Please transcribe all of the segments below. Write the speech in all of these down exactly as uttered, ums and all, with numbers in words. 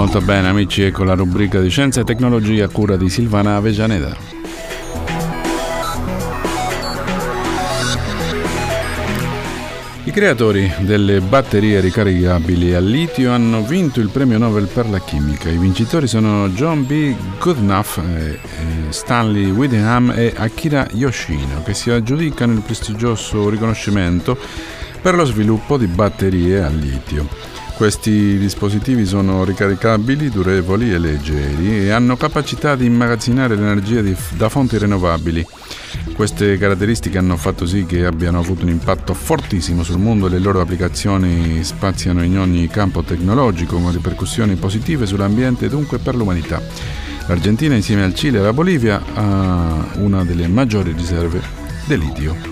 Molto bene amici, ecco la rubrica di Scienza e Tecnologia a cura di Silvana Avejaneda. I creatori delle batterie ricaricabili al litio hanno vinto il premio Nobel per la chimica. I vincitori sono John B. Goodenough, eh, Stanley Whittingham e Akira Yoshino, che si aggiudicano il prestigioso riconoscimento per lo sviluppo di batterie al litio. Questi dispositivi sono ricaricabili, durevoli e leggeri e hanno capacità di immagazzinare l'energia di, da fonti rinnovabili. Queste caratteristiche hanno fatto sì che abbiano avuto un impatto fortissimo sul mondo e le loro applicazioni spaziano in ogni campo tecnologico con ripercussioni positive sull'ambiente e dunque per l'umanità. L'Argentina insieme al Cile e alla Bolivia ha una delle maggiori riserve di litio.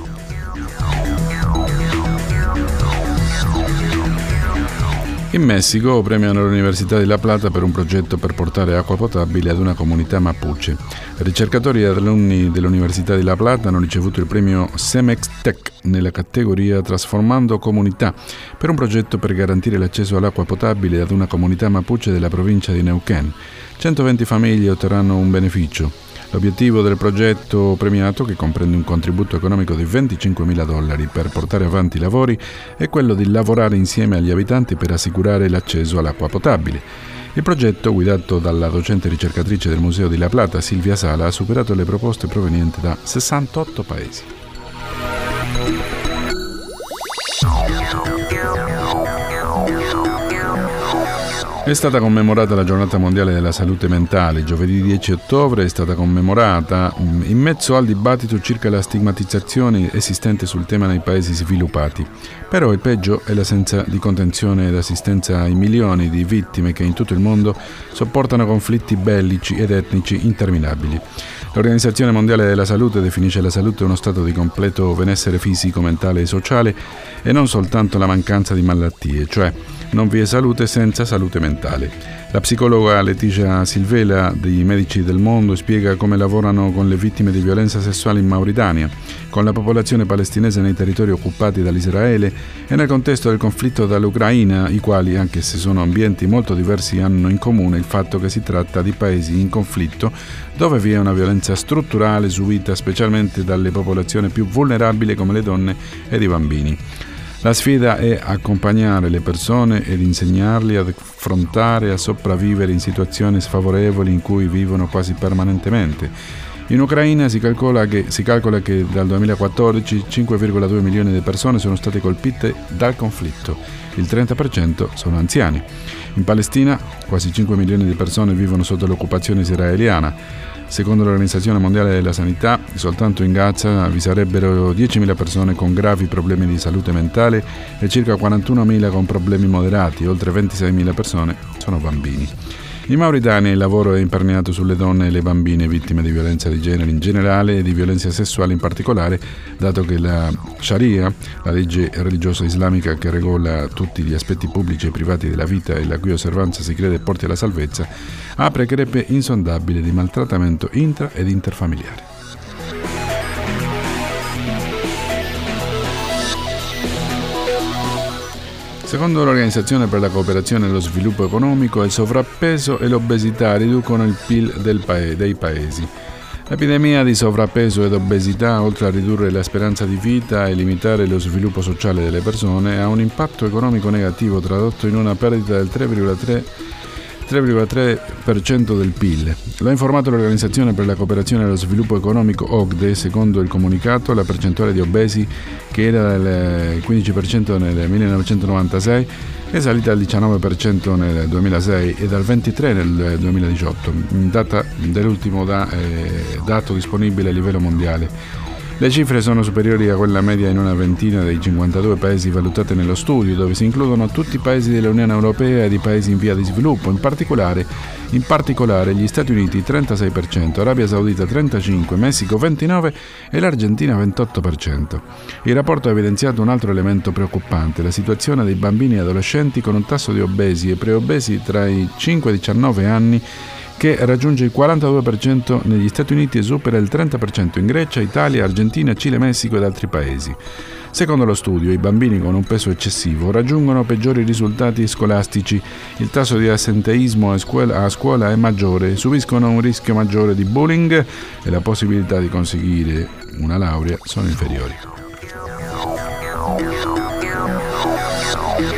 In Messico premiano l'Università di La Plata per un progetto per portare acqua potabile ad una comunità mapuche. Ricercatori e alunni dell'Università di La Plata hanno ricevuto il premio Cemex Tech nella categoria Trasformando Comunità per un progetto per garantire l'accesso all'acqua potabile ad una comunità mapuche della provincia di Neuquén. centoventi famiglie otterranno un beneficio. L'obiettivo del progetto premiato, che comprende un contributo economico di venticinquemila dollari per portare avanti i lavori, è quello di lavorare insieme agli abitanti per assicurare l'accesso all'acqua potabile. Il progetto, guidato dalla docente ricercatrice del Museo di La Plata, Silvia Sala, ha superato le proposte provenienti da sessantotto paesi. È stata commemorata la Giornata Mondiale della Salute Mentale. Giovedì dieci ottobre è stata commemorata in mezzo al dibattito circa la stigmatizzazione esistente sul tema nei paesi sviluppati. Però il peggio è l'assenza di contenzione ed assistenza ai milioni di vittime che in tutto il mondo sopportano conflitti bellici ed etnici interminabili. L'Organizzazione Mondiale della Salute definisce la salute uno stato di completo benessere fisico, mentale e sociale e non soltanto la mancanza di malattie, cioè non vi è salute senza salute mentale. La psicologa Letizia Silvela di Medici del Mondo spiega come lavorano con le vittime di violenza sessuale in Mauritania, con la popolazione palestinese nei territori occupati dall'Israele e nel contesto del conflitto dall'Ucraina, i quali, anche se sono ambienti molto diversi, hanno in comune il fatto che si tratta di paesi in conflitto dove vi è una violenza strutturale subita specialmente dalle popolazioni più vulnerabili come le donne ed i bambini. La sfida è accompagnare le persone ed insegnarli ad affrontare e a sopravvivere in situazioni sfavorevoli in cui vivono quasi permanentemente. In Ucraina si calcola che, si calcola che dal duemilaquattordici cinque virgola due milioni di persone sono state colpite dal conflitto, il trenta per cento sono anziani. In Palestina quasi cinque milioni di persone vivono sotto l'occupazione israeliana. Secondo l'Organizzazione Mondiale della Sanità, soltanto in Gaza vi sarebbero diecimila persone con gravi problemi di salute mentale e circa quarantunomila con problemi moderati, oltre ventiseimila persone sono bambini. In Mauritania il lavoro è imperniato sulle donne e le bambine vittime di violenza di genere in generale e di violenza sessuale in particolare, dato che la Sharia, la legge religiosa islamica che regola tutti gli aspetti pubblici e privati della vita e la cui osservanza si crede porti alla salvezza, apre crepe insondabili di maltrattamento intra- ed interfamiliare. Secondo l'Organizzazione per la Cooperazione e lo Sviluppo Economico, il sovrappeso e l'obesità riducono il P I L del pae- dei paesi. L'epidemia di sovrappeso ed obesità, oltre a ridurre la speranza di vita e limitare lo sviluppo sociale delle persone, ha un impatto economico negativo tradotto in una perdita del tre virgola tre per cento del P I L. Lo ha informato l'Organizzazione per la Cooperazione e lo Sviluppo Economico O C D E. Secondo il comunicato, la percentuale di obesi, che era del quindici per cento nel millenovecentonovantasei, è salita al diciannove per cento nel duemilasei e dal ventitré per cento nel duemiladiciotto, data dell'ultimo da, eh, dato disponibile a livello mondiale. Le cifre sono superiori a quella media in una ventina dei cinquantadue paesi valutati nello studio, dove si includono tutti i paesi dell'Unione Europea ed i paesi in via di sviluppo, in particolare, in particolare gli Stati Uniti trentasei per cento, Arabia Saudita trentacinque per cento, Messico ventinove per cento e l'Argentina ventotto per cento. Il rapporto ha evidenziato un altro elemento preoccupante, la situazione dei bambini e adolescenti con un tasso di obesi e preobesi tra i cinque e i diciannove anni che raggiunge il quarantadue per cento negli Stati Uniti e supera il trenta per cento in Grecia, Italia, Argentina, Cile, Messico ed altri paesi. Secondo lo studio, i bambini con un peso eccessivo raggiungono peggiori risultati scolastici, il tasso di assenteismo a scuola, a scuola è maggiore, subiscono un rischio maggiore di bullying e la possibilità di conseguire una laurea sono inferiori.